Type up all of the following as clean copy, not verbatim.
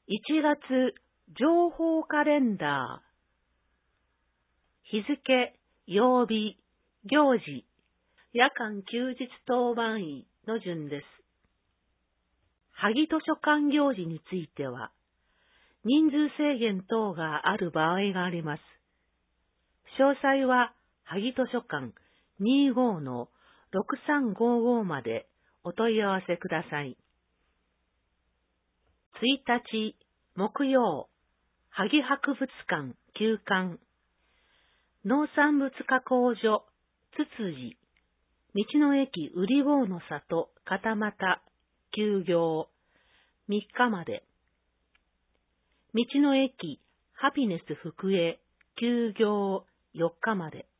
1月情報カレンダー。日付、曜日、行事、夜間休日当番位の順です。萩図書館行事については、人数制限等がある場合があります。詳細は、萩図書館25-6355までお問い合わせください。1日、木曜、萩博物館休館。農産物加工所、つつじ。道の駅うり坊の里、片俣、休業。3日まで。道の駅、ハピネス福江、休業。4日まで。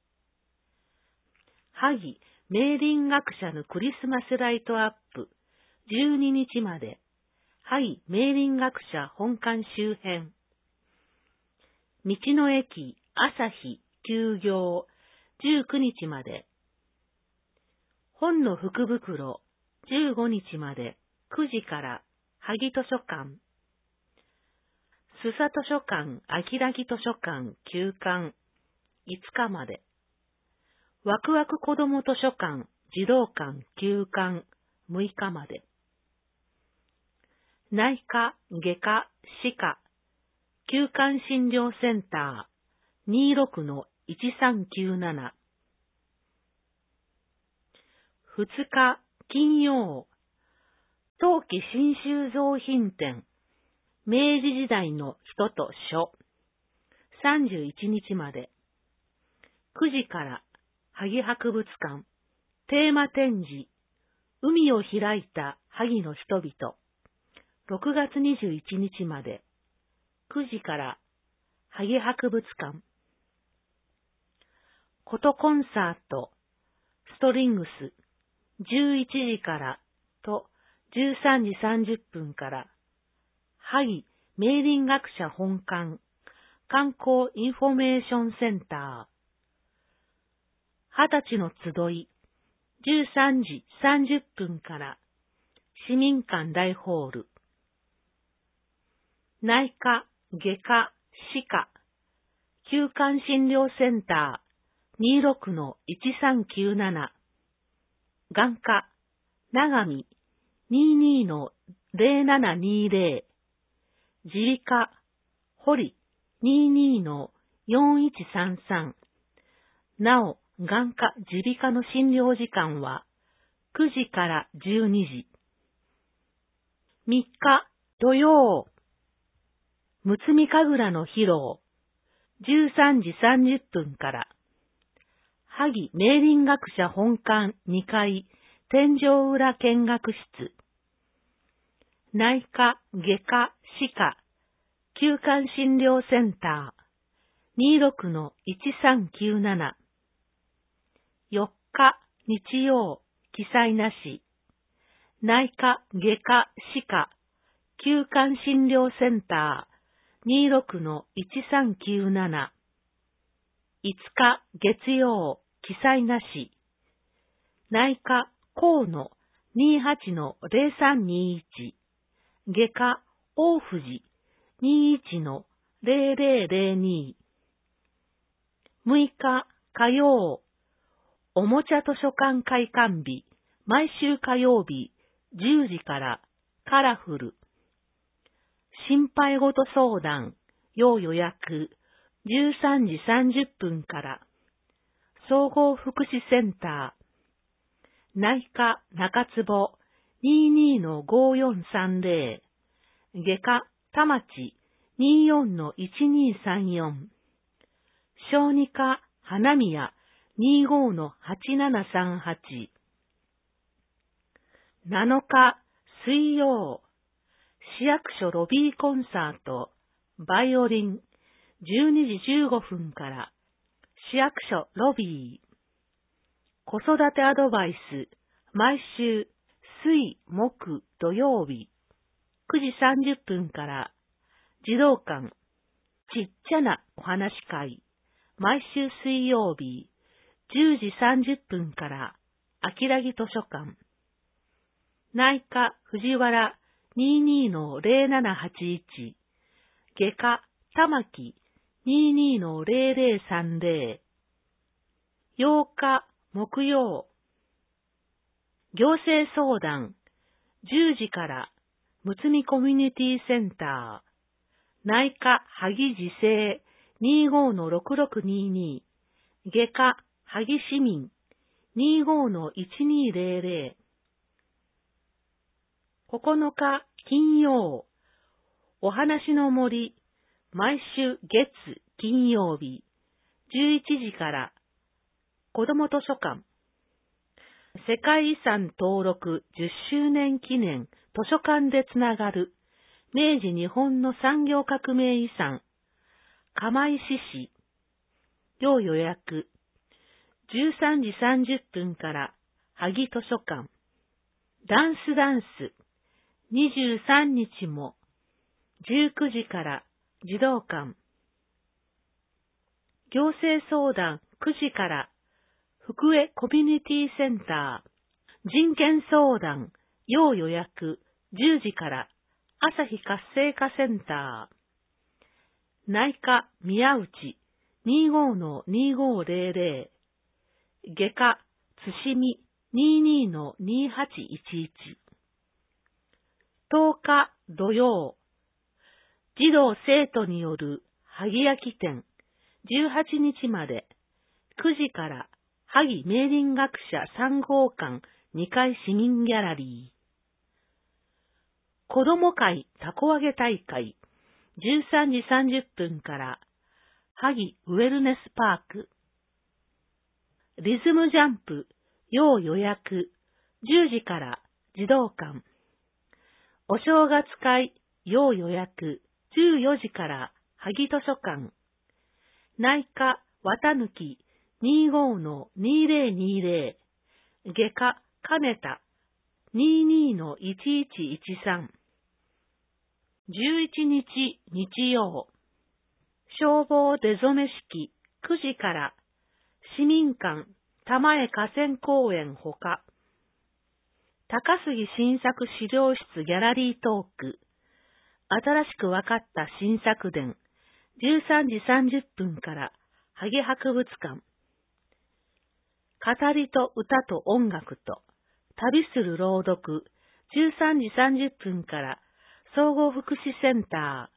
萩明林学者のクリスマスライトアップ、12日まで。萩明林学者本館周辺。道の駅朝日休業19日まで。本の福袋15日まで9時から萩図書館。須佐図書館秋良木図書館休館5日まで。わくわく子ども図書館児童館休館6日まで。内科、外科、歯科、休館診療センター 26-1397。2日、金曜、陶器新収蔵品展、明治時代の人と書、31日まで。9時から、萩博物館、テーマ展示、海を開いた萩の人々、6月21日まで。9時から、萩博物館。ことコンサート、ストリングス、11時からと13時30分から、萩明林学者本館、観光インフォメーションセンター。20歳の集い、13時30分から、市民館大ホール。内科、外科、歯科、休館診療センター 26-1397。眼科、長見 22-0720。耳鼻科、堀 22-4133。なお、眼科、耳鼻科の診療時間は9時から12時。3日、土曜。むつみ神楽の披露、13時30分から、萩明林学者本館2階、天井裏見学室。内科、外科、歯科、休館診療センター、26-1397。4日、日曜、記載なし。内科、外科、歯科、休館診療センター、26-1397。5日、月曜、記載なし。内科、河野 28-0321。外科、大藤 21-0002。6日、火曜、おもちゃ図書館開館日、毎週火曜日、10時から、カラフル。心配事相談、要予約、13時30分から、総合福祉センター、内科中坪 22-5430、外科田町 24-1234、小児科花宮 25-8738。7日水曜、市役所ロビーコンサート、バイオリン、12時15分から、市役所ロビー。子育てアドバイス、毎週、水、木、土曜日、9時30分から、児童館、ちっちゃなお話会、毎週水曜日、10時30分から、秋良木図書館。内科藤原 22-0781。 外科、玉木、22-0030。8日、木曜。行政相談、10時から、むつみコミュニティセンター。内科、萩自生、25-6622。外科、萩市民、25-1200。9日、金曜。お話の森、毎週月、金曜日、11時から、子ども図書館。世界遺産登録10周年記念図書館でつながる明治日本の産業革命遺産釜石市。要予約。13時30分から萩図書館。ダンス23日も19時から児童館。行政相談9時から福江コミュニティセンター。人権相談要予約10時から朝日活性化センター。内科宮内 25-2500。外科津見 22-2811。10日土曜。児童生徒による萩焼き展18日まで9時から萩明林学者3号館2階市民ギャラリー。子ども会たこ揚げ大会13時30分から萩ウェルネスパーク。リズムジャンプ要予約10時から児童館。お正月会要予約14時から萩図書館。内科綿抜き 25-2020。外科金田 22-1113。11日日曜。消防出初め式9時から市民館玉江河川公園ほか。高杉新作資料室ギャラリートーク。新しく分かった新作伝。13時30分から萩博物館。語りと歌と音楽と旅する朗読。13時30分から総合福祉センタ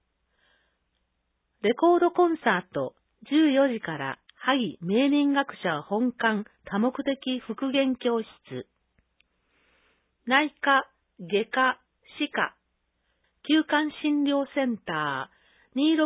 ー。レコードコンサート14時から萩明林学者本館多目的復元教室。内科、外科、歯科、休館診療センター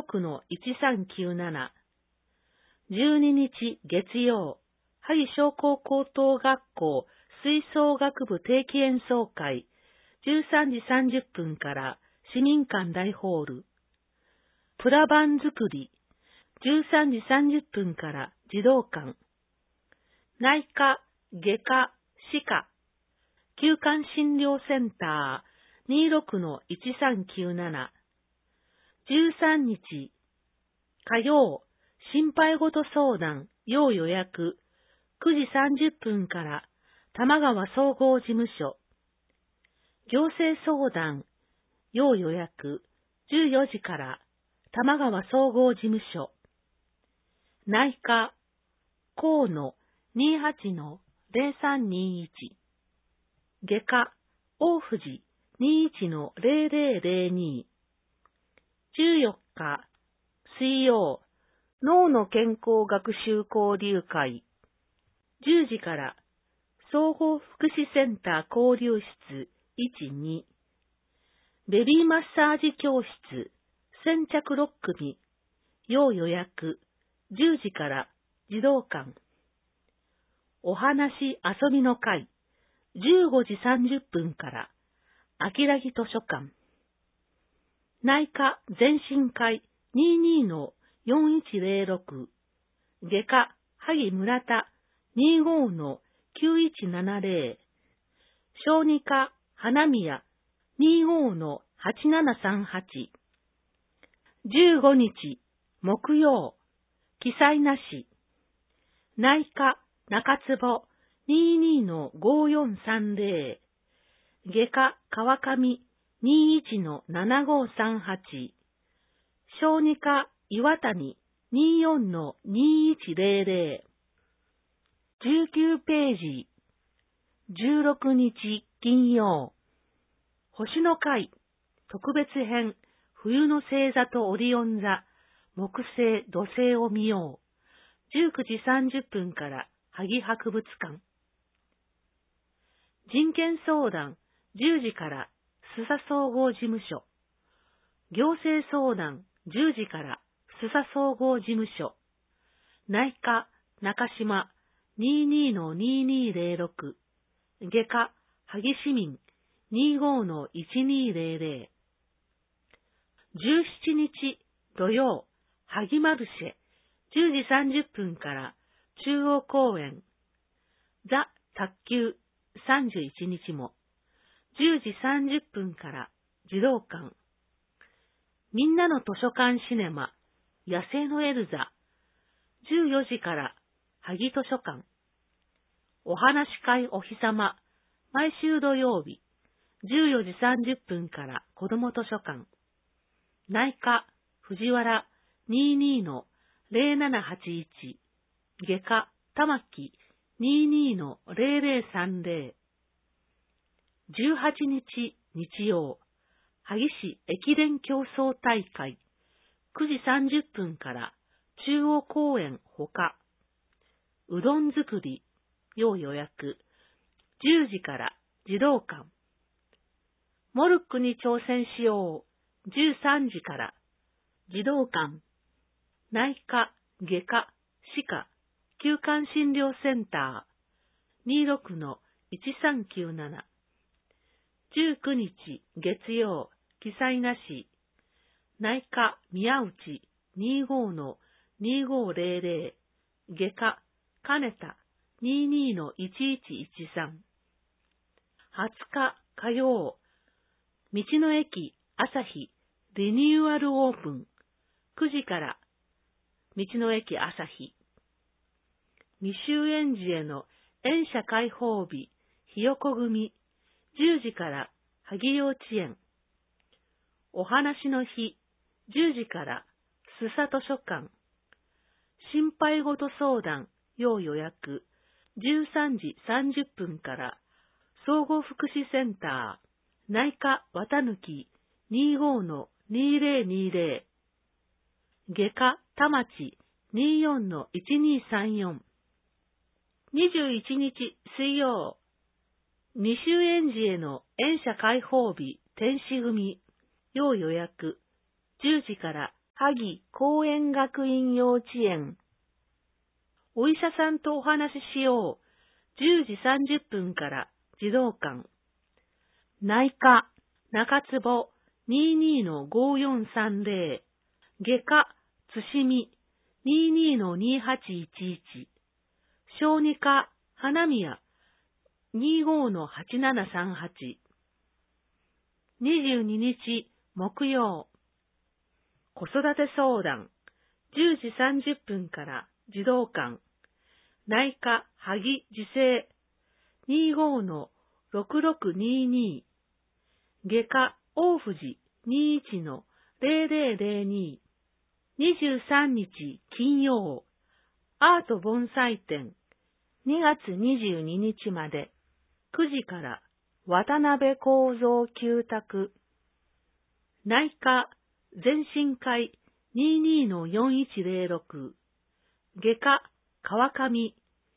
26-1397。12日月曜、萩商工高等学校吹奏楽部定期演奏会13時30分から市民館大ホール。プラバン作り13時30分から児童館。内科、外科、歯科、休館診療センター 26-1397。13日火曜、心配事相談要予約9時30分から玉川総合事務所。行政相談要予約14時から玉川総合事務所。内科河野 28-0321。外科大藤 21-0002。14日水曜、脳の健康学習交流会10時から総合福祉センター交流室1-2。ベビーマッサージ教室先着6組要予約10時から児童館。お話遊びの会15時30分から秋良木図書館。内科全身会 22-4106。外科萩村田 25-9170。小児科花宮 25-8738。15日木曜、記載なし。内科中坪 22-5430。外科川上 21-7538。 小児科岩谷 24-2100。19ページ。16日金曜。星の会特別編冬の星座とオリオン座木星土星を見よう。19時30分から萩博物館。人権相談10時から須佐総合事務所。行政相談10時から須佐総合事務所。内科中島 22-2206。外科萩市民 25-1200。17日土曜萩マルシェ10時30分から中央公園。ザ・卓球31日も10時30分から児童館。みんなの図書館シネマ野生のエルザ14時から萩図書館。お話し会お日様毎週土曜日14時30分から子ども図書館。内科藤原 22-0781。外科玉木 22-0030。18日日曜萩市駅伝競争大会9時30分から中央公園ほか。うどん作り要予約10時から児童館。モルックに挑戦しよう13時から児童館。内科外科歯科休館診療センター 26-1397。19日月曜記載なし。内科宮内 25-2500。外科金田 22-1113。20日火曜道の駅朝日リニューアルオープン9時から道の駅朝日。未就園児への園舎開放日ひよこ組10時から萩幼稚園。お話の日10時から須佐図書館。心配事相談要予約13時30分から総合福祉センター。内科綿抜き 25-2020。外科田町 24-1234。21日水曜未就園児への園舎開放日天使組要予約10時から萩公園学院幼稚園。お医者さんとお話ししよう10時30分から児童館。内科中坪 22-5430。外科津見 22-2811。小児科花宮 25-8738。22日木曜子育て相談10時30分から児童館。内科萩受精 25-6622。外科大藤 21-0002。23日金曜アート盆栽展2月22日まで9時から渡辺幸三旧宅。内科全身会 22-4106。外科川上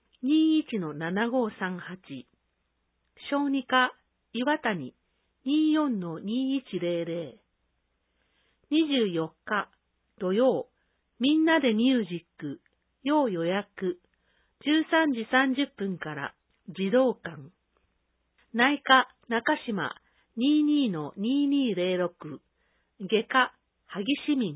21-7538。小児科岩谷 24-2100。24日土曜みんなでミュージック要予約13時30分から児童館。内科中島 22-2206。外科萩市民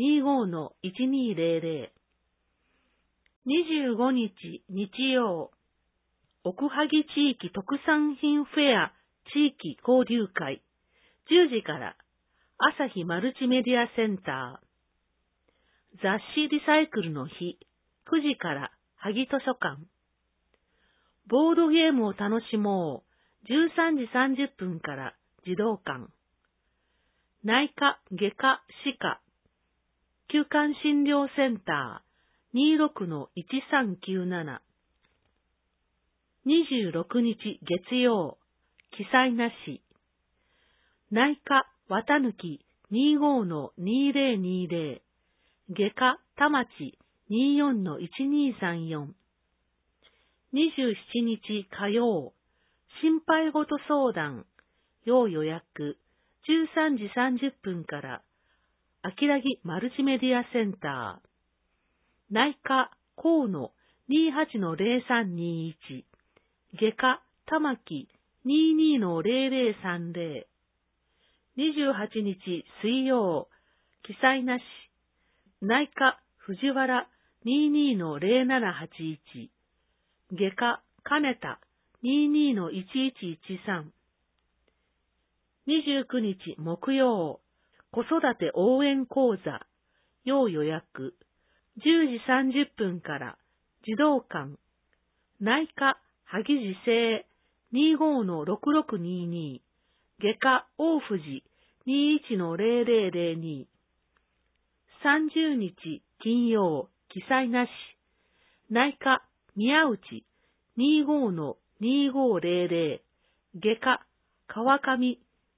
25-1200。25日日曜奥萩地域特産品フェア地域交流会10時から朝日マルチメディアセンター。雑誌リサイクルの日9時から萩図書館。ボードゲームを楽しもう13時30分から児童館。内科外科歯科休館診療センター 26-1397 26日月曜、記載なし。内科綿抜き 25-2020 外科田町 24-1234 27日火曜、心配事相談、要予約、13時30分から、あきらぎマルチメディアセンター、内科河野 28-0321、外科玉木 22-0030、28日水曜、記載なし、内科藤原 22-0781、外科金田 22-1113、29日木曜、子育て応援講座、要予約、10時30分から児童館、内科萩地生 25-6622、外科大藤 21-0002、30日金曜、記載なし、内科宮内 25-2500、外科川上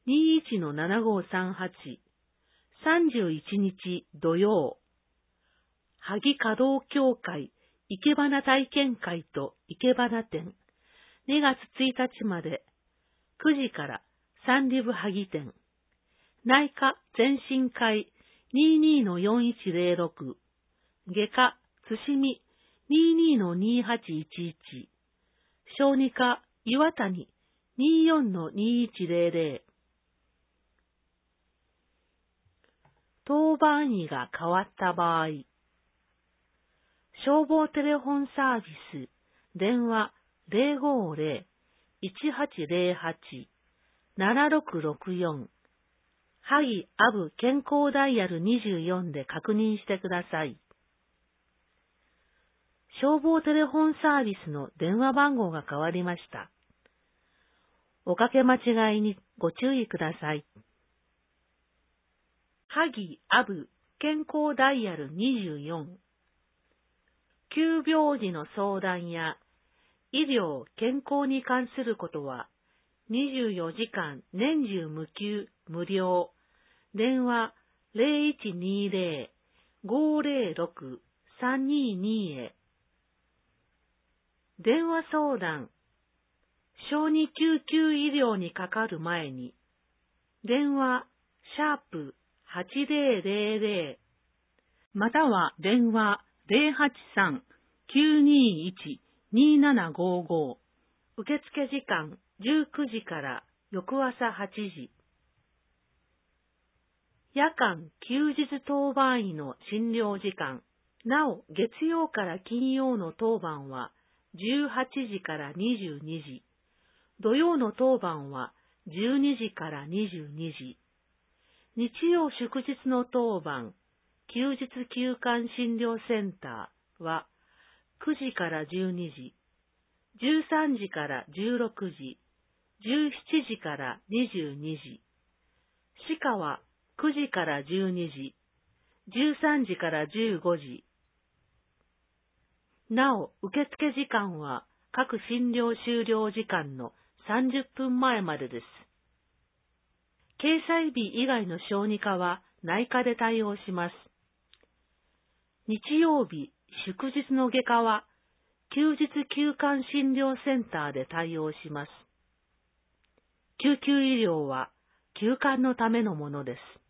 21-7538、31日土曜、萩華道協会生け花体験会と生け花展、2月1日まで、9時からサンリブ萩店、内科全身会 22-4106、外科津見 22-2811、小児科岩谷 24-2100、当番医が変わった場合、消防テレフォンサービス、電話 050-1808-7664、萩アブ健康ダイヤル24で確認してください。消防テレフォンサービスの電話番号が変わりました。おかけ間違いにご注意ください。萩アブ健康ダイヤル24、急病時の相談や医療・健康に関することは24時間年中無休無料、電話 0120-506-322 へ。電話相談、小児救急医療にかかる前に、電話#8000または電話083-921-2755、受付時間19時から翌朝8時。夜間・休日当番医の診療時間、なお月曜から金曜の当番は18時から22時、土曜の当番は12時から22時、日曜祝日の当番、休日休館診療センターは9時から12時、13時から16時、17時から22時、歯科は9時から12時、13時から15時。なお、受付時間は各診療終了時間の30分前までです。掲載日以外の小児科は内科で対応します。日曜日、祝日の外科は休日休館診療センターで対応します。救急医療は休館のためのものです。